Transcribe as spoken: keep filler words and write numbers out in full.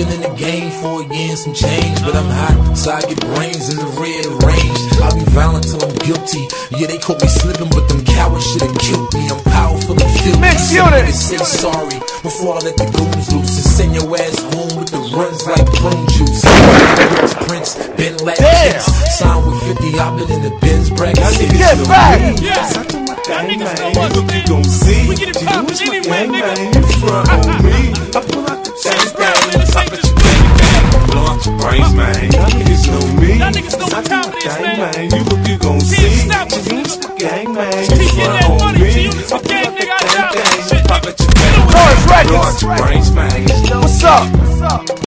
been in the game for a year and some change, but I'm hot, so I get brains in the red range. I'll be violent till I'm guilty. Yeah, they caught me slipping, but them cowards should've killed me. I'm powerful and filthy. Mixed unit. Say sorry before I let the goons loose and send your ass home with the runs like prune juice. Rich Prince, Ben Latin, signed with fifty. I've been in the Benz bracket. Get back. Yes, I do my thing, man. Look, you gon' see. We get it poppin' anyway, nigga. You front on me. I pull out the chains, man. Pop at your brains, man. Blow out your brains, man.